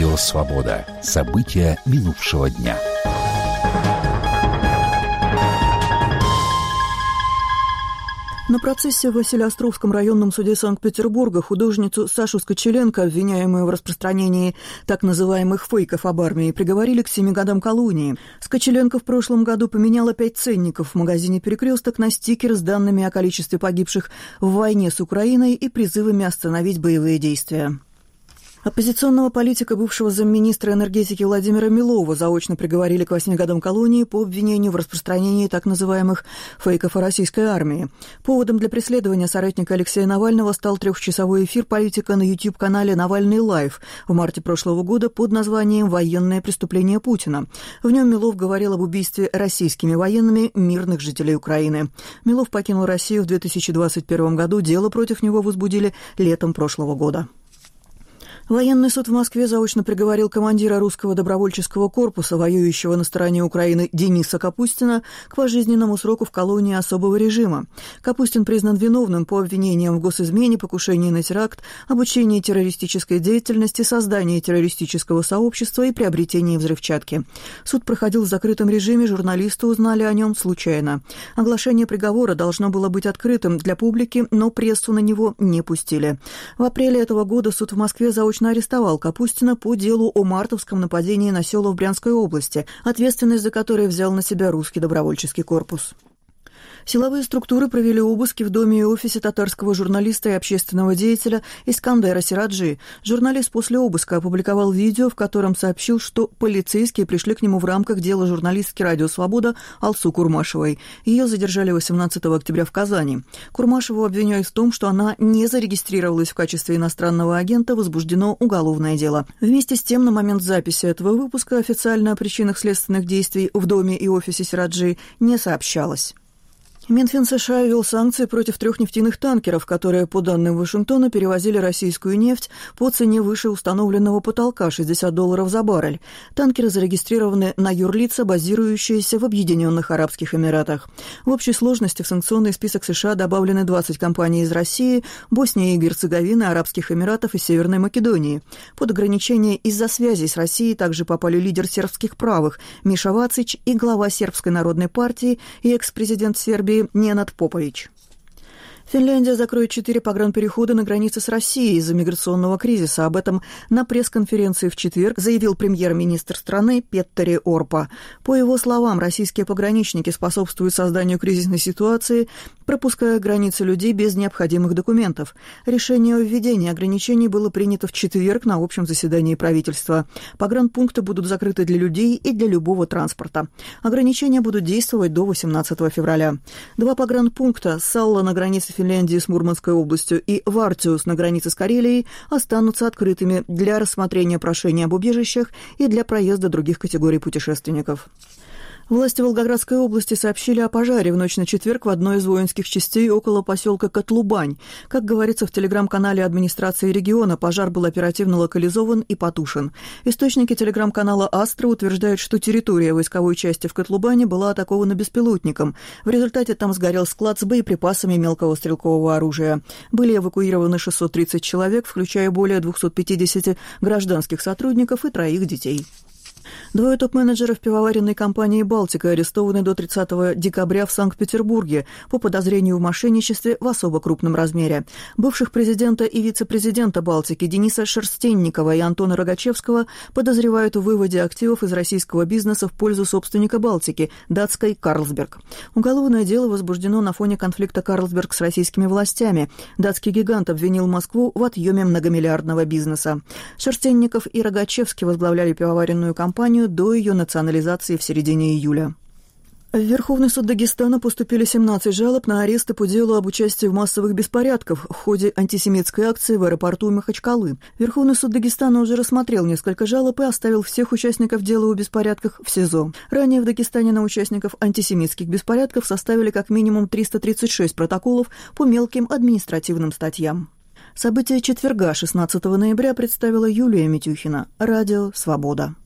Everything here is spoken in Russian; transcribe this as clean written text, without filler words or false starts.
Радио «Свобода». События минувшего дня. На процессе в Василеостровском районном суде Санкт-Петербурга художницу Сашу Скочеленко, обвиняемую в распространении так называемых фейков об армии, приговорили к 7 годам колонии. Скочеленко в прошлом году поменяла 5 ценников в магазине «Перекресток» на стикер с данными о количестве погибших в войне с Украиной и призывами остановить боевые действия. Оппозиционного политика, бывшего замминистра энергетики Владимира Милова, заочно приговорили к 8 годам колонии по обвинению в распространении так называемых фейков о российской армии. Поводом для преследования соратника Алексея Навального стал 3-часовой эфир политика на YouTube-канале «Навальный Лайв» в марте прошлого года под названием «Военное преступление Путина». В нем Милов говорил об убийстве российскими военными мирных жителей Украины. Милов покинул Россию в 2021 году, дело против него возбудили летом прошлого года. Военный суд в Москве заочно приговорил командира русского добровольческого корпуса, воюющего на стороне Украины Дениса Капустина, к пожизненному сроку в колонии особого режима. Капустин признан виновным по обвинениям в госизмене, покушении на теракт, обучении террористической деятельности, создании террористического сообщества и приобретении взрывчатки. Суд проходил в закрытом режиме, журналисты узнали о нем случайно. Оглашение приговора должно было быть открытым для публики, но прессу на него не пустили. В апреле этого года суд в Москве заочно арестовал Капустина по делу о мартовском нападении на села в Брянской области, ответственность за которое взял на себя русский добровольческий корпус. Силовые структуры провели обыски в доме и офисе татарского журналиста и общественного деятеля Искандера Сираджи. Журналист после обыска опубликовал видео, в котором сообщил, что полицейские пришли к нему в рамках дела журналистки «Радио Свобода» Алсу Курмашевой. Ее задержали 18 октября в Казани. Курмашеву обвиняют в том, что она не зарегистрировалась в качестве иностранного агента, возбуждено уголовное дело. Вместе с тем, на момент записи этого выпуска официально о причинах следственных действий в доме и офисе Сираджи не сообщалось. Минфин США ввел санкции против 3 нефтяных танкеров, которые, по данным Вашингтона, перевозили российскую нефть по цене выше установленного потолка – $60 за баррель. Танкеры зарегистрированы на юрлица, базирующиеся в Объединенных Арабских Эмиратах. В общей сложности в санкционный список США добавлены 20 компаний из России, Боснии и Герцеговины, Арабских Эмиратов и Северной Македонии. Под ограничение из-за связей с Россией также попали лидер сербских правых Миша Вацич и глава Сербской народной партии и экс-президент Сербии Ненад Попович. Финляндия закроет 4 погранперехода на границе с Россией из-за миграционного кризиса. Об этом на пресс-конференции в четверг заявил премьер-министр страны Петтери Орпа. По его словам, российские пограничники способствуют созданию кризисной ситуации, пропуская границы людей без необходимых документов. Решение о введении ограничений было принято в четверг на общем заседании правительства. Погранпункты будут закрыты для людей и для любого транспорта. Ограничения будут действовать до 18 февраля. 2 погранпункта – Салла на границе Финляндии с Мурманской областью и Вартиус на границе с Карелией останутся открытыми для рассмотрения прошений об убежищах и для проезда других категорий путешественников. Власти Волгоградской области сообщили о пожаре в ночь на четверг в одной из воинских частей около поселка Котлубань. Как говорится в телеграм-канале администрации региона, пожар был оперативно локализован и потушен. Источники телеграм-канала «Астра» утверждают, что территория войсковой части в Котлубане была атакована беспилотником. В результате там сгорел склад с боеприпасами мелкого стрелкового оружия. Были эвакуированы 630 человек, включая более 250 гражданских сотрудников и 3 детей. 2 топ-менеджеров пивоваренной компании «Балтика» арестованы до 30 декабря в Санкт-Петербурге по подозрению в мошенничестве в особо крупном размере. Бывших президента и вице-президента «Балтики» Дениса Шерстенникова и Антона Рогачевского подозревают в выводе активов из российского бизнеса в пользу собственника «Балтики» датской «Карлсберг». Уголовное дело возбуждено на фоне конфликта «Карлсберг» с российскими властями. Датский гигант обвинил Москву в отъеме многомиллиардного бизнеса. Шерстенников и Рогачевский возглавляли пивоваренную компанию до ее национализации в середине июля. В Верховный суд Дагестана поступили 17 жалоб на аресты по делу об участии в массовых беспорядках в ходе антисемитской акции в аэропорту Махачкалы. Верховный суд Дагестана уже рассмотрел несколько жалоб и оставил всех участников дела о беспорядках в СИЗО. Ранее в Дагестане на участников антисемитских беспорядков составили как минимум 336 протоколов по мелким административным статьям. События четверга, 16 ноября, представила Юлия Митюхина. Радио «Свобода».